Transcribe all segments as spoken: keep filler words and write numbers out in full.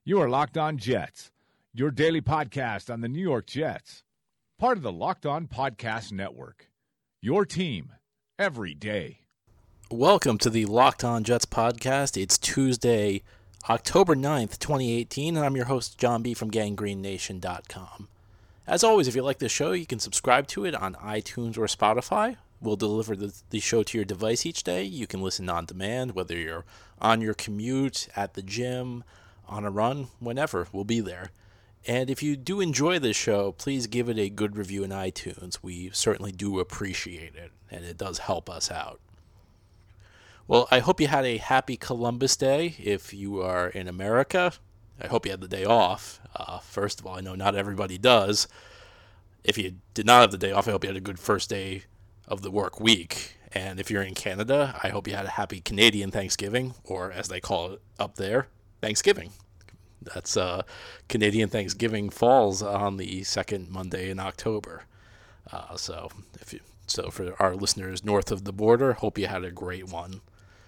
You are Locked On Jets, your daily podcast on the New York Jets. Part of the Locked On Podcast Network, your team every day. Welcome to the Locked On Jets podcast. It's Tuesday, October ninth, twenty eighteen, and I'm your host, John B. from gangrene nation dot com. As always, if you like the show, you can subscribe to it on iTunes or Spotify. We'll deliver the, the show to your device each day. You can listen on demand, whether you're on your commute, at the gym, on a run, whenever. We'll be there. And if you do enjoy this show, please give it a good review in iTunes. We certainly do appreciate it, and it does help us out. Well, I hope you had a happy Columbus Day if you are in America. I hope you had the day off. Uh, first of all, I know not everybody does. If you did not have the day off, I hope you had a good first day of the work week. And if you're in Canada, I hope you had a happy Canadian Thanksgiving, or as they call it up there, Thanksgiving. That's uh, Canadian Thanksgiving falls on the second Monday in October. Uh, so, if you, so for our listeners north of the border, hope you had a great one.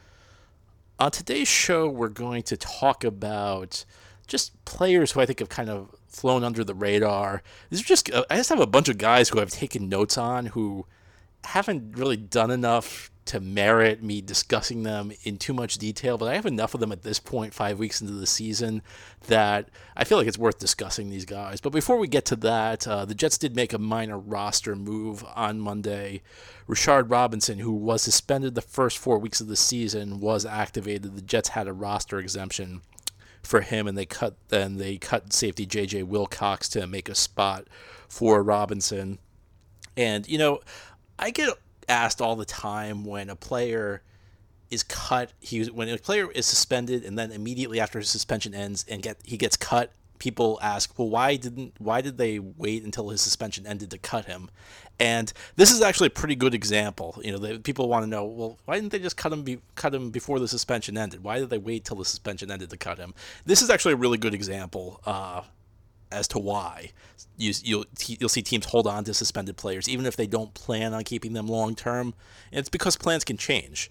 On today's show, we're going to talk about just players who I think have kind of flown under the radar. These are just I just have a bunch of guys who I've taken notes on who haven't really done enough to merit me discussing them in too much detail, but I have enough of them at this point, five weeks into the season, that I feel like it's worth discussing these guys. But before we get to that, uh, the Jets did make a minor roster move on Monday. Rashard Robinson, who was suspended the first four weeks of the season, was activated. The Jets had a roster exemption for him, and they cut then they cut safety J J Wilcox to make a spot for Robinson. And, you know, I get asked all the time when a player is cut, he when a player is suspended and then immediately after his suspension ends and get he gets cut, people ask, well, why didn't why did they wait until his suspension ended to cut him? And this is actually a pretty good example. You know, the, people want to know, well, why didn't they just cut him be, cut him before the suspension ended? Why did they wait till the suspension ended to cut him? This is actually a really good example uh, as to why you, you'll you'll see teams hold on to suspended players even if they don't plan on keeping them long term. And it's because plans can change.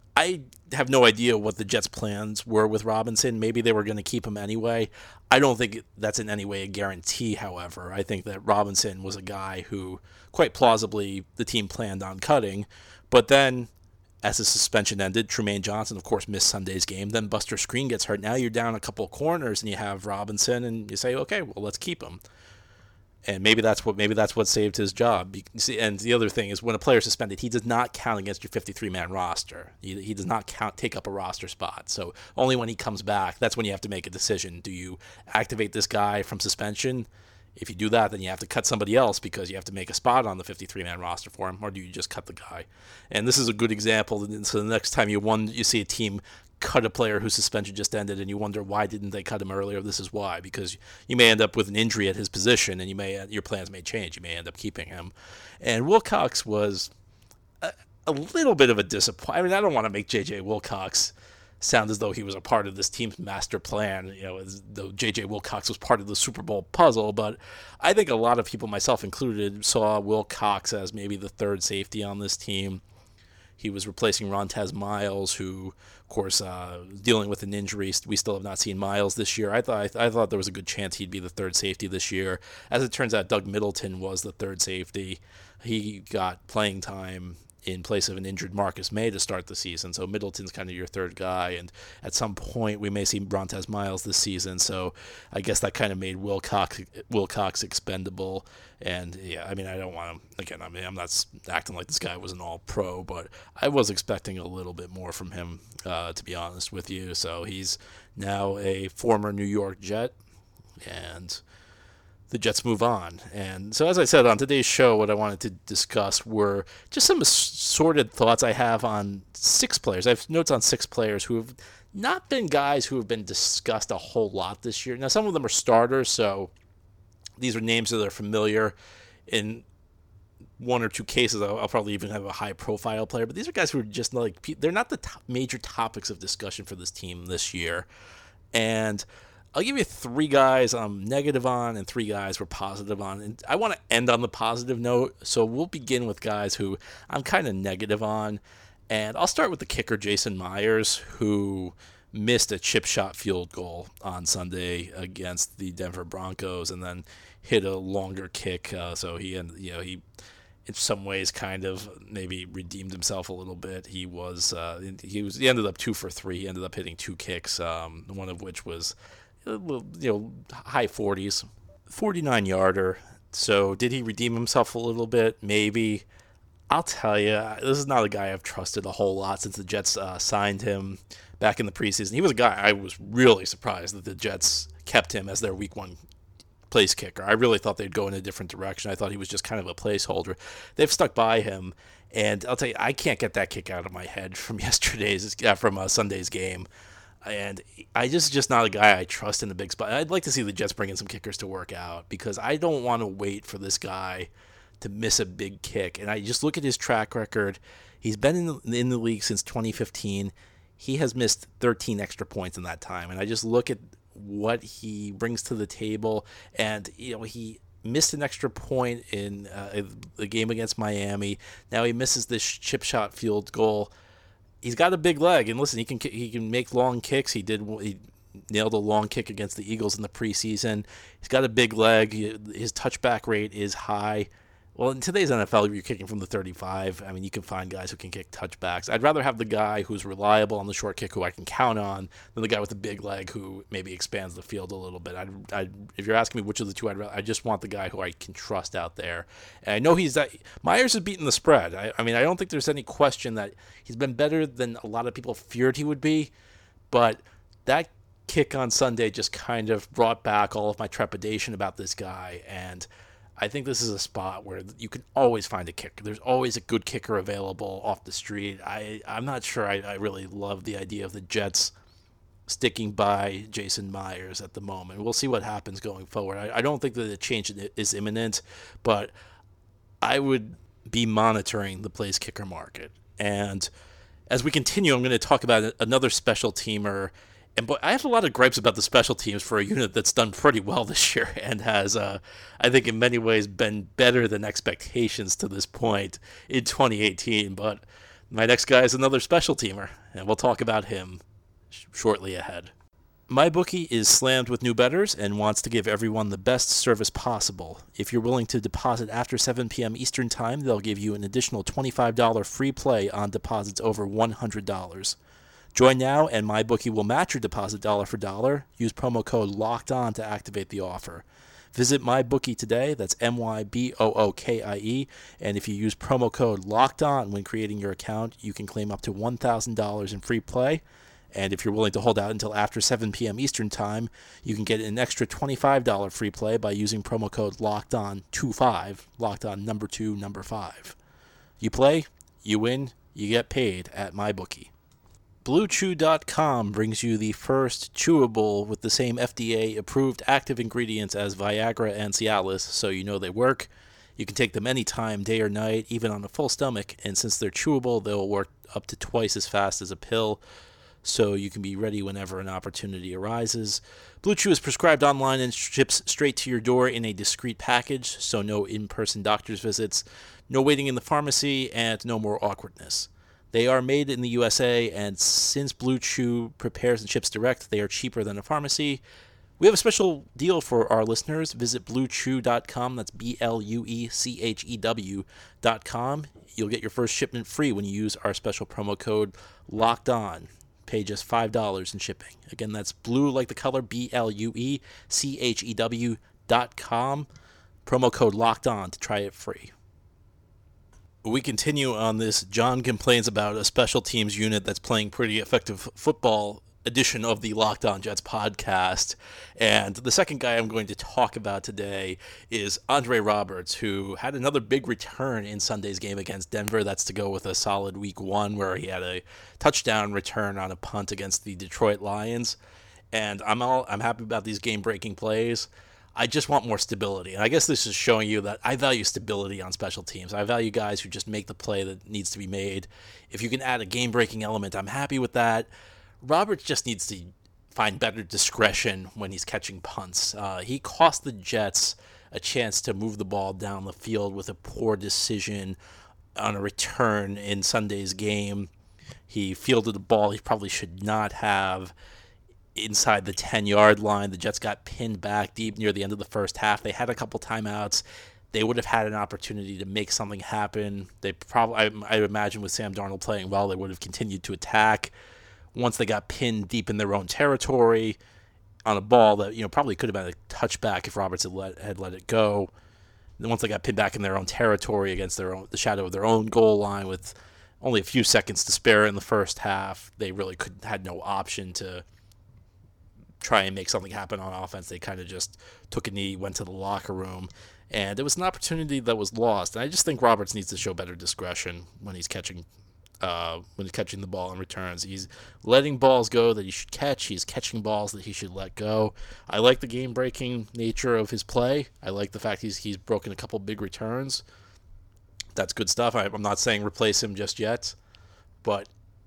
I have no idea what the Jets' plans were with Robinson. Maybe they were going to keep him anyway. I don't think that's in any way a guarantee, however. I think that Robinson was a guy who, quite plausibly, the team planned on cutting. But then, as the suspension ended, Trumaine Johnson, of course, missed Sunday's game. Then Buster Skrine gets hurt. Now you're down a couple of corners, and you have Robinson, and you say, okay, well, let's keep him. And maybe that's what maybe that's what saved his job. And the other thing is, when a player is suspended, he does not count against your fifty-three man roster. He, he does not count take up a roster spot. So only when he comes back, that's when you have to make a decision. Do you activate this guy from suspension? If you do that, then you have to cut somebody else because you have to make a spot on the fifty-three man roster for him, or do you just cut the guy? And this is a good example. So the next time you won, you see a team cut a player whose suspension just ended and you wonder why didn't they cut him earlier, this is why. Because you may end up with an injury at his position and you may your plans may change. You may end up keeping him. And Wilcox was a, a little bit of a disappointment. I mean, I don't want to make J J Wilcox sound as though he was a part of this team's master plan, you know, as though J J Wilcox was part of the Super Bowl puzzle. But I think a lot of people, myself included, saw Wilcox as maybe the third safety on this team. He was replacing Rontez Miles, who, of course, uh, dealing with an injury. We still have not seen Miles this year. I thought I thought there was a good chance he'd be the third safety this year. As it turns out, Doug Middleton was the third safety. He got playing time in place of an injured Marcus May to start the season. So Middleton's kind of your third guy. And at some point, we may see Rontez Miles this season. So I guess that kind of made Wilcox, Wilcox expendable. And, yeah, I mean, I don't want to, again, I mean, I'm not acting like this guy was an all-pro, but I was expecting a little bit more from him, uh, to be honest with you. So he's now a former New York Jet, and the Jets move on. And so, as I said, on today's show, what I wanted to discuss were just some assorted thoughts I have on six players. I have notes on six players who have not been guys who have been discussed a whole lot this year. Now, some of them are starters, so these are names that are familiar. In one or two cases, I'll, I'll probably even have a high-profile player. But these are guys who are just like, they're not the top major topics of discussion for this team this year. And I'll give you three guys I'm negative on and three guys we're positive on. And I want to end on the positive note, so we'll begin with guys who I'm kind of negative on. And I'll start with the kicker, Jason Myers, who missed a chip shot field goal on Sunday against the Denver Broncos, and then hit a longer kick. Uh, so he, you know, he, in some ways, kind of maybe redeemed himself a little bit. He was, uh, he was, he ended up two for three. He ended up hitting two kicks, um, one of which was, you know, high forties, forty-nine yarder. So did he redeem himself a little bit? Maybe. I'll tell you, this is not a guy I've trusted a whole lot since the Jets uh, signed him back in the preseason. He was a guy I was really surprised that the Jets kept him as their week one place kicker. I really thought they'd go in a different direction. I thought he was just kind of a placeholder. They've stuck by him, and I'll tell you, I can't get that kick out of my head from yesterday's, uh, from uh, Sunday's game. And I just just not a guy I trust in the big spot. I'd like to see the Jets bring in some kickers to work out, because I don't want to wait for this guy to miss a big kick. And I just look at his track record. He's been in the, in the league since twenty fifteen. He has missed thirteen extra points in that time. And I just look at what he brings to the table. And, you know, he missed an extra point in uh, the game against Miami. Now he misses this chip shot field goal. He's got a big leg, and listen, he can he can make long kicks. He did he nailed a long kick against the Eagles in the preseason. He's got a big leg. His touchback rate is high. Well, in today's N F L, you're kicking from the thirty-five. I mean, you can find guys who can kick touchbacks. I'd rather have the guy who's reliable on the short kick, who I can count on, than the guy with the big leg who maybe expands the field a little bit. I'd, I'd, if you're asking me which of the two, I'd rather, I just want the guy who I can trust out there. And I know he's that. Myers has beaten the spread. I, I mean, I don't think there's any question that he's been better than a lot of people feared he would be, but that kick on Sunday just kind of brought back all of my trepidation about this guy. And I think this is a spot where you can always find a kicker. There's always a good kicker available off the street. I, I'm not sure I, I really love the idea of the Jets sticking by Jason Myers at the moment. We'll see what happens going forward. I, I don't think that a change is imminent, but I would be monitoring the place kicker market. And as we continue, I'm going to talk about another special teamer. And boy, I have a lot of gripes about the special teams for a unit that's done pretty well this year and has, uh, I think, in many ways been better than expectations to this point in twenty eighteen. But my next guy is another special teamer, and we'll talk about him sh- shortly ahead. MyBookie is slammed with new bettors and wants to give everyone the best service possible. If you're willing to deposit after seven p.m. Eastern Time, they'll give you an additional twenty-five dollars free play on deposits over one hundred dollars. Join now, and MyBookie will match your deposit dollar for dollar. Use promo code LOCKEDON to activate the offer. Visit MyBookie today. That's M Y B O O K I E. And if you use promo code LOCKEDON when creating your account, you can claim up to one thousand dollars in free play. And if you're willing to hold out until after seven p.m. Eastern Time, you can get an extra twenty-five dollars free play by using promo code LOCKEDON twenty-five, locked on number two, number five. You play, you win, you get paid at MyBookie. Blue Chew dot com brings you the first chewable with the same F D A-approved active ingredients as Viagra and Cialis, so you know they work. You can take them anytime, day or night, even on a full stomach, and since they're chewable, they'll work up to twice as fast as a pill, so you can be ready whenever an opportunity arises. Blue Chew is prescribed online and ships straight to your door in a discreet package, so no in-person doctor's visits, no waiting in the pharmacy, and no more awkwardness. They are made in the U S A, and since Blue Chew prepares and ships direct, they are cheaper than a pharmacy. We have a special deal for our listeners. Visit blue chew dot com. That's B L U E C H E W dot com. You'll get your first shipment free when you use our special promo code LOCKEDON. Pay just five dollars in shipping. Again, that's blue like the color, B L U E C H E W dot com. Promo code LOCKEDON to try it free. We continue on this John complains about a special teams unit that's playing pretty effective football edition of the Locked On Jets podcast. And the second guy I'm going to talk about today is Andre Roberts, who had another big return in Sunday's game against Denver. That's to go with a solid week one where he had a touchdown return on a punt against the Detroit Lions. And I'm all I'm happy about these game-breaking plays. I just want more stability. And I guess this is showing you that I value stability on special teams. I value guys who just make the play that needs to be made. If you can add a game-breaking element, I'm happy with that. Roberts just needs to find better discretion when he's catching punts. Uh, he cost the Jets a chance to move the ball down the field with a poor decision on a return in Sunday's game. He fielded the ball he probably should not have inside the ten-yard line. The Jets got pinned back deep near the end of the first half. They had a couple timeouts. They would have had an opportunity to make something happen. They probably, I, I imagine, with Sam Darnold playing well, they would have continued to attack. Once they got pinned deep in their own territory on a ball that, you know, probably could have been a touchback if Roberts had let, had let it go. Then once they got pinned back in their own territory against their own, the shadow of their own goal line with only a few seconds to spare in the first half, they really could had no option to try and make something happen on offense. They kind of just took a knee, went to the locker room, and it was an opportunity that was lost. And I just think Roberts needs to show better discretion when he's catching uh, when he's catching the ball in returns. He's letting balls go that he should catch. He's catching balls that he should let go. I like the game-breaking nature of his play. I like the fact he's he's broken a couple big returns. That's good stuff. I, I'm not saying replace him just yet, but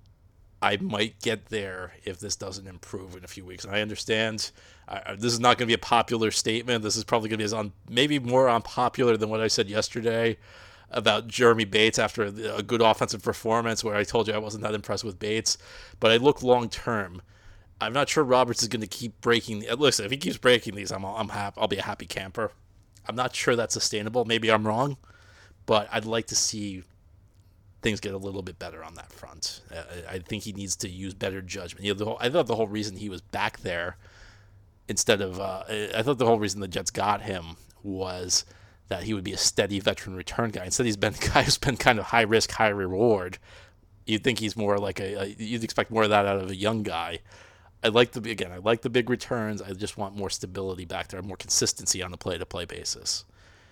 I might get there if this doesn't improve in a few weeks. And I understand I, this is not going to be a popular statement. This is probably going to be as un, maybe more unpopular than what I said yesterday about Jeremy Bates after a, a good offensive performance, where I told you I wasn't that impressed with Bates. But I look long term. I'm not sure Roberts is going to keep breaking. Listen, if he keeps breaking these, I'm I'm happy. I'll be a happy camper. I'm not sure that's sustainable. Maybe I'm wrong, but I'd like to see things get a little bit better on that front. I, I think he needs to use better judgment. You know, the whole, I thought the whole reason he was back there instead of, uh, I thought the whole reason the Jets got him was that he would be a steady veteran return guy. Instead, he's been a guy who's been kind of high risk, high reward. You'd think he's more like a, a you'd expect more of that out of a young guy. I like the, again, I like the big returns. I just want more stability back there, more consistency on a play-to-play basis.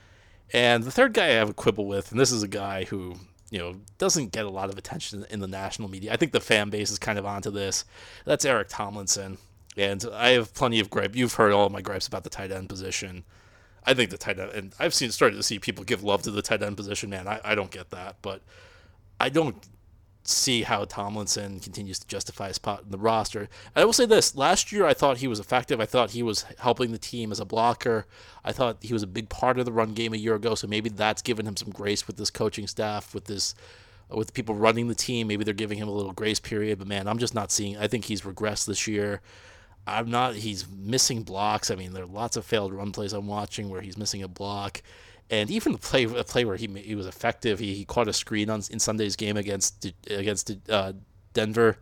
And the third guy I have a quibble with, and this is a guy who, you know, doesn't get a lot of attention in the national media. I think the fan base is kind of onto this. That's Eric Tomlinson. And I have plenty of gripe. You've heard all of my gripes about the tight end position. I think the tight end, and I've seen started to see people give love to the tight end position. Man, I, I don't get that. But I don't see how Tomlinson continues to justify his spot in the roster. I will say this. Last year, I thought he was effective. I thought he was helping the team as a blocker. I thought he was a big part of the run game a year ago, so maybe that's given him some grace with this coaching staff, with this, with the people running the team. Maybe they're giving him a little grace period. But, man, I'm just not seeing – I think he's regressed this year. I'm not – he's missing blocks. I mean, there are lots of failed run plays I'm watching where he's missing a block. And even the play, a play where he he was effective, he, he caught a screen on in Sunday's game against against uh, Denver.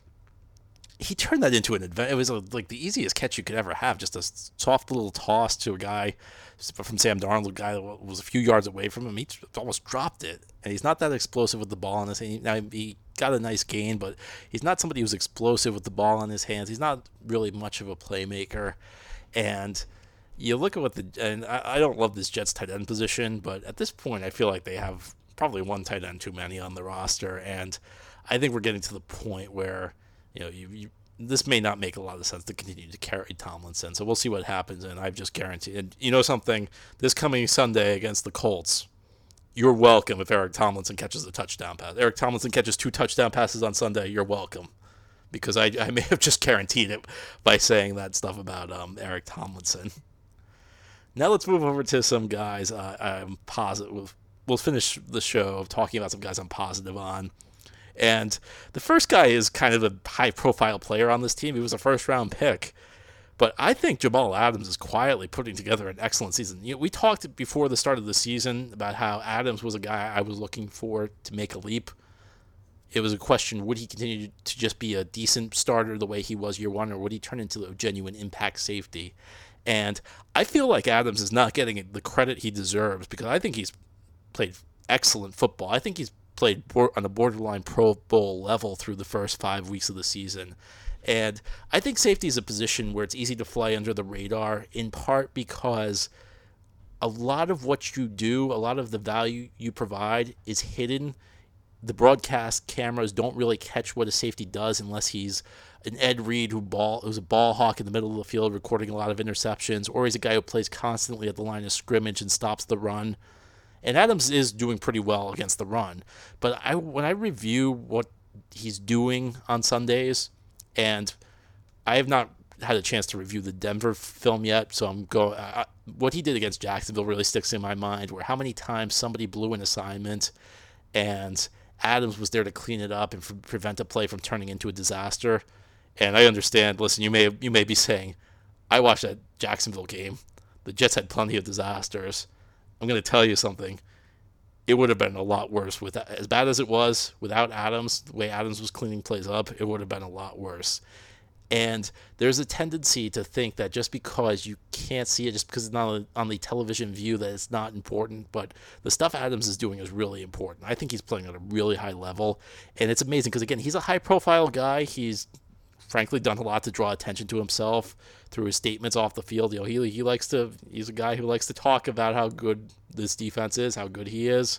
He turned that into an advent. It was a, like the easiest catch you could ever have, just a soft little toss to a guy from Sam Darnold, a guy that was a few yards away from him. He almost dropped it, and he's not that explosive with the ball in his hand. Now he got a nice gain, but he's not somebody who's explosive with the ball in his hands. He's not really much of a playmaker, and you look at what the, and I, I don't love this Jets tight end position, but at this point I feel like they have probably one tight end too many on the roster, and I think we're getting to the point where, you know, you, you this may not make a lot of sense to continue to carry Tomlinson, so we'll see what happens, and I've just guaranteed, and you know something, this coming Sunday against the Colts, you're welcome if Eric Tomlinson catches a touchdown pass. Eric Tomlinson catches two touchdown passes on Sunday, you're welcome. Because I, I may have just guaranteed it by saying that stuff about um, Eric Tomlinson. Now let's move over to some guys uh, I'm positive. We'll finish the show talking about some guys I'm positive on. And the first guy is kind of a high-profile player on this team. He was a first-round pick. But I think Jamal Adams is quietly putting together an excellent season. You know, we talked before the start of the season about how Adams was a guy I was looking for to make a leap. It was a question, would he continue to just be a decent starter the way he was year one, or would he turn into a genuine impact safety? And I feel like Adams is not getting the credit he deserves, because I think he's played excellent football. I think he's played on a borderline Pro Bowl level through the first five weeks of the season. And I think safety is a position where it's easy to fly under the radar, in part because a lot of what you do, a lot of the value you provide is hidden. The broadcast cameras don't really catch what a safety does unless he's an Ed Reed who ball who's a ball hawk in the middle of the field recording a lot of interceptions, or he's a guy who plays constantly at the line of scrimmage and stops the run. And Adams is doing pretty well against the run. But I when I review what he's doing on Sundays, and I have not had a chance to review the Denver film yet, so I'm going. Uh, what he did against Jacksonville really sticks in my mind, where how many times somebody blew an assignment and Adams was there to clean it up and f- prevent a play from turning into a disaster. And I understand, listen, you may you may be saying, I watched that Jacksonville game. The Jets had plenty of disasters. I'm going to tell you something. It would have been a lot worse. With as bad as it was, without Adams, the way Adams was cleaning plays up, it would have been a lot worse. And there's a tendency to think that just because you can't see it, just because it's not on the television view, that it's not important. But the stuff Adams is doing is really important. I think he's playing at a really high level. And it's amazing because, again, he's a high-profile guy. He's frankly done a lot to draw attention to himself through his statements off the field. You know, he he likes to he's a guy who likes to talk about how good this defense is, how good he is.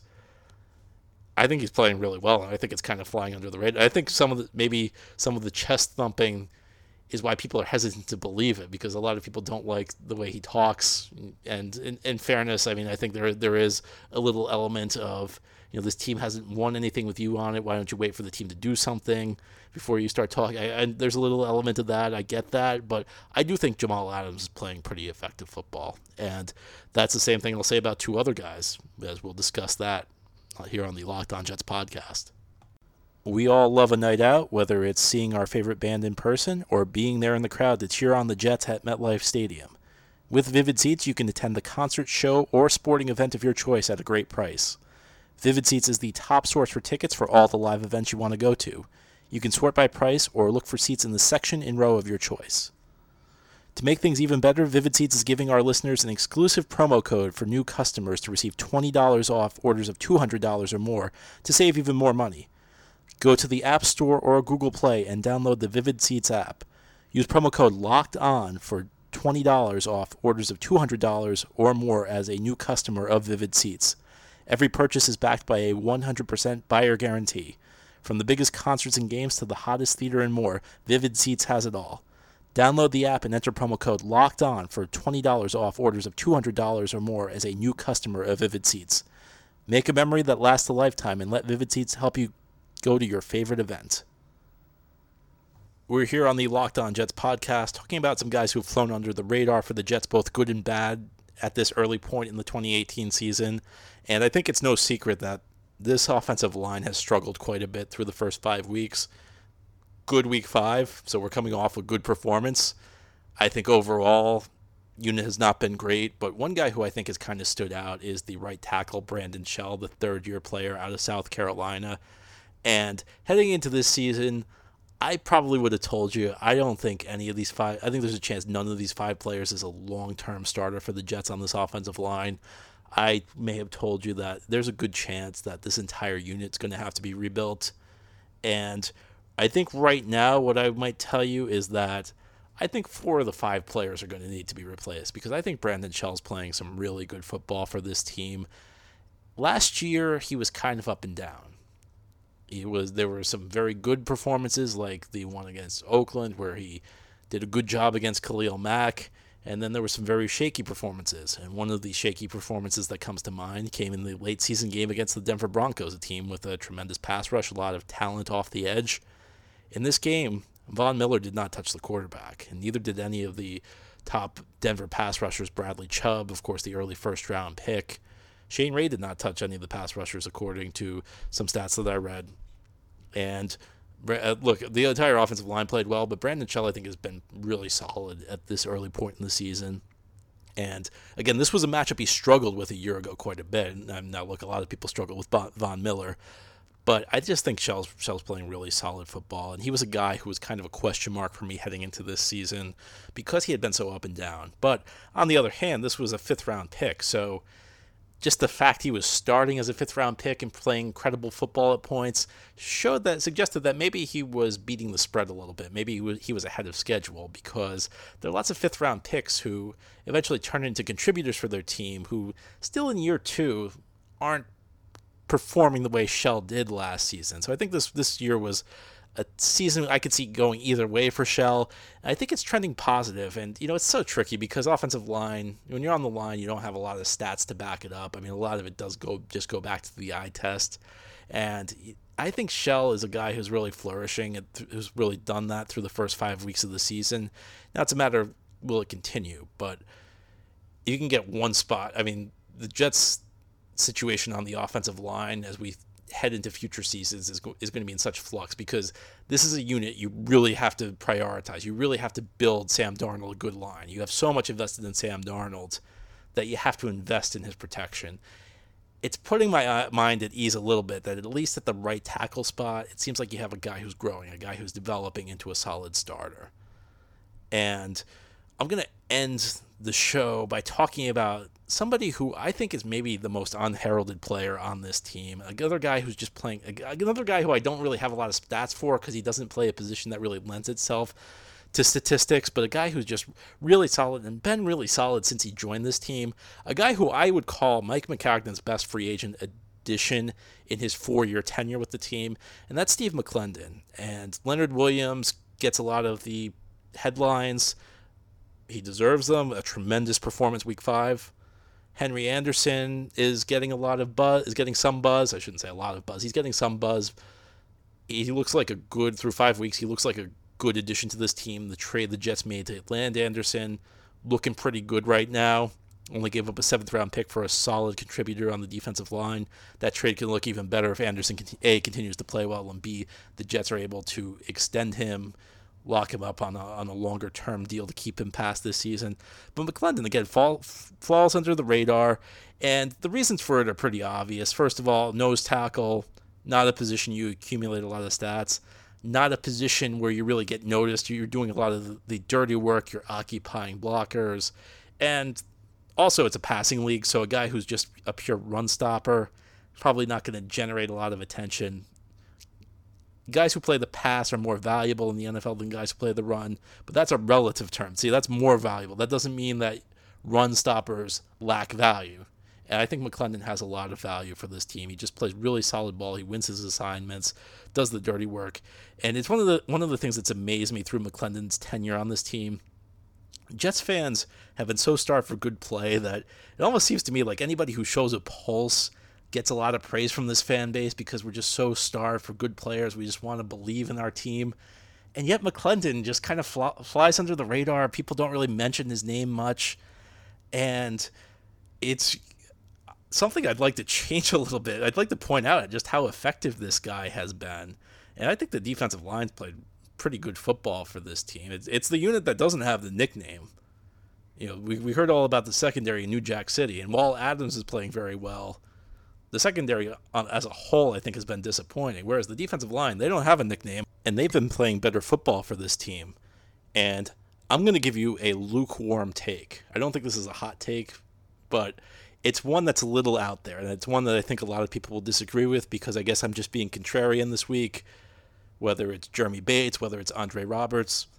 I think he's playing really well, and I think it's kind of flying under the radar. I think some of the maybe some of the chest thumping is why people are hesitant to believe it, because a lot of people don't like the way he talks. And in, in fairness, I mean, I think there there is a little element of, you know, this team hasn't won anything with you on it. Why don't you wait for the team to do something before you start talking? I, and there's a little element of that. I get that. But I do think Jamal Adams is playing pretty effective football. And that's the same thing I'll say about two other guys, as we'll discuss that here on the Locked On Jets podcast. We all love a night out, whether it's seeing our favorite band in person or being there in the crowd to cheer on the Jets at MetLife Stadium. With Vivid Seats, you can attend the concert, show, or sporting event of your choice at a great price. Vivid Seats is the top source for tickets for all the live events you want to go to. You can sort by price or look for seats in the section and row of your choice. To make things even better, Vivid Seats is giving our listeners an exclusive promo code for new customers to receive twenty dollars off orders of two hundred dollars or more to save even more money. Go to the App Store or Google Play and download the Vivid Seats app. Use promo code LOCKEDON for twenty dollars off orders of two hundred dollars or more as a new customer of Vivid Seats. Every purchase is backed by a one hundred percent buyer guarantee. From the biggest concerts and games to the hottest theater and more, Vivid Seats has it all. Download the app and enter promo code LOCKEDON for twenty dollars off orders of two hundred dollars or more as a new customer of Vivid Seats. Make a memory that lasts a lifetime and let Vivid Seats help you go to your favorite event. We're here on the Locked On Jets podcast talking about some guys who have flown under the radar for the Jets, both good and bad, at this early point in the twenty eighteen season. And I think it's no secret that this offensive line has struggled quite a bit through the first five weeks. Good week five, so we're coming off a good performance. I think overall, unit has not been great, but one guy who I think has kind of stood out is the right tackle, Brandon Shell, the third-year player out of South Carolina. And heading into this season, I probably would have told you, I don't think any of these five, I think there's a chance none of these five players is a long-term starter for the Jets on this offensive line. I may have told you that there's a good chance that this entire unit's going to have to be rebuilt. And I think right now what I might tell you is that I think four of the five players are going to need to be replaced, because I think Brandon Shell's playing some really good football for this team. Last year, he was kind of up and down. He was there were some very good performances, like the one against Oakland, where he did a good job against Khalil Mack, and then there were some very shaky performances. And one of the shaky performances that comes to mind came in the late season game against the Denver Broncos, a team with a tremendous pass rush, a lot of talent off the edge. In this game, Von Miller did not touch the quarterback, and neither did any of the top Denver pass rushers. Bradley Chubb, of course, the early first-round pick. Shane Ray did not touch any of the pass rushers, according to some stats that I read. And look, the entire offensive line played well, but Brandon Shell, I think, has been really solid at this early point in the season. And again, this was a matchup he struggled with a year ago quite a bit. And now, look, a lot of people struggle with Von Miller. But I just think Shell's, Shell's playing really solid football. And he was a guy who was kind of a question mark for me heading into this season because he had been so up and down. But on the other hand, this was a fifth-round pick. So just the fact he was starting as a fifth-round pick and playing incredible football at points showed that, suggested that maybe he was beating the spread a little bit. Maybe he was, he was ahead of schedule, because there are lots of fifth-round picks who eventually turn into contributors for their team who still in year two aren't performing the way Shell did last season. So I think this this year was a season I could see going either way for Shell. I think it's trending positive. And, you know, it's so tricky because offensive line, when you're on the line, you don't have a lot of stats to back it up. I mean, a lot of it does go just go back to the eye test. And I think Shell is a guy who's really flourishing and who's really done that through the first five weeks of the season. Now it's a matter of, will it continue? But you can get one spot. I mean, the Jets' situation on the offensive line, as we head into future seasons is, go- is going to be in such flux, because this is a unit you really have to prioritize. You really have to build Sam Darnold a good line. You have so much invested in Sam Darnold that you have to invest in his protection. It's putting my uh, mind at ease a little bit that at least at the right tackle spot, it seems like you have a guy who's growing, a guy who's developing into a solid starter. And I'm going to end the show by talking about somebody who I think is maybe the most unheralded player on this team. Another guy who's just playing, another guy who I don't really have a lot of stats for because he doesn't play a position that really lends itself to statistics, but a guy who's just really solid and been really solid since he joined this team. A guy who I would call Mike Maccagనం's best free agent addition in his four-year tenure with the team, and that's Steve McClendon. And Leonard Williams gets a lot of the headlines. He deserves them. A tremendous performance week five. Henry Anderson is getting a lot of buzz, is getting some buzz. I shouldn't say a lot of buzz. He's getting some buzz. He looks like a good, through five weeks, he looks like a good addition to this team. The trade the Jets made to land Anderson, looking pretty good right now. Only gave up a seventh round pick for a solid contributor on the defensive line. That trade can look even better if Anderson, A, continues to play well, and B, the Jets are able to extend him, lock him up on a, on a longer-term deal to keep him past this season. But McClendon, again, fall, falls under the radar, and the reasons for it are pretty obvious. First of all, nose tackle, not a position you accumulate a lot of stats, not a position where you really get noticed. You're doing a lot of the, the dirty work, you're occupying blockers, and also it's a passing league, so a guy who's just a pure run stopper, probably not going to generate a lot of attention. Guys who play the pass are more valuable in the N F L than guys who play the run, but that's a relative term. See, that's more valuable. That doesn't mean that run stoppers lack value. And I think McClendon has a lot of value for this team. He just plays really solid ball. He wins his assignments, does the dirty work. And it's one of the one of the things that's amazed me through McClendon's tenure on this team. Jets fans have been so starved for good play that it almost seems to me like anybody who shows a pulse gets a lot of praise from this fan base because we're just so starved for good players. We just want to believe in our team. And yet McClendon just kind of fly, flies under the radar. People don't really mention his name much. And it's something I'd like to change a little bit. I'd like to point out just how effective this guy has been. And I think the defensive line's played pretty good football for this team. It's, it's the unit that doesn't have the nickname. You know, we, we heard all about the secondary in New Jack City. And while Adams is playing very well, the secondary as a whole, I think, has been disappointing. Whereas the defensive line, they don't have a nickname, and they've been playing better football for this team. And I'm going to give you a lukewarm take. I don't think this is a hot take, but it's one that's a little out there, and it's one that I think a lot of people will disagree with because I guess I'm just being contrarian this week, whether it's Jeremy Bates, whether it's Andre Roberts.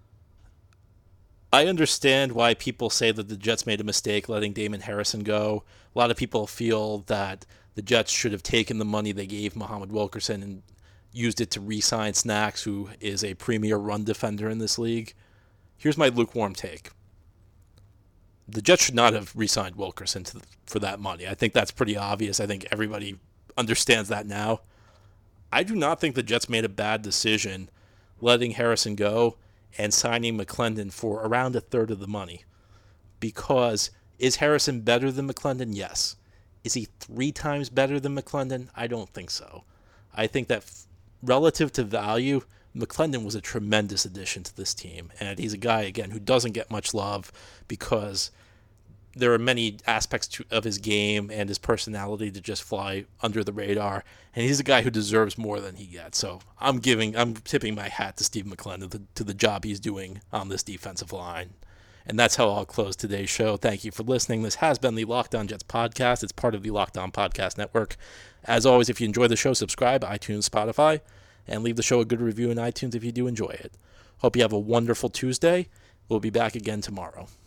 I understand why people say that the Jets made a mistake letting Damon Harrison go. A lot of people feel that the Jets should have taken the money they gave Muhammad Wilkerson and used it to re-sign Snacks, who is a premier run defender in this league. Here's my lukewarm take. The Jets should not have re-signed Wilkerson to, for that money. I think that's pretty obvious. I think everybody understands that now. I do not think the Jets made a bad decision letting Harrison go and signing McClendon for around a third of the money. Because is Harrison better than McClendon? Yes. Is he three times better than McClendon? I don't think so. I think that f- relative to value, McClendon was a tremendous addition to this team. And he's a guy, again, who doesn't get much love because there are many aspects to, of his game and his personality to just fly under the radar. And he's a guy who deserves more than he gets. So I'm giving, I'm tipping my hat to Steve McClendon to, to the job he's doing on this defensive line. And that's how I'll close today's show. Thank you for listening. This has been the Locked On Jets podcast. It's part of the Locked On Podcast Network. As always, if you enjoy the show, subscribe, iTunes, Spotify, and leave the show a good review in iTunes if you do enjoy it. Hope you have a wonderful Tuesday. We'll be back again tomorrow.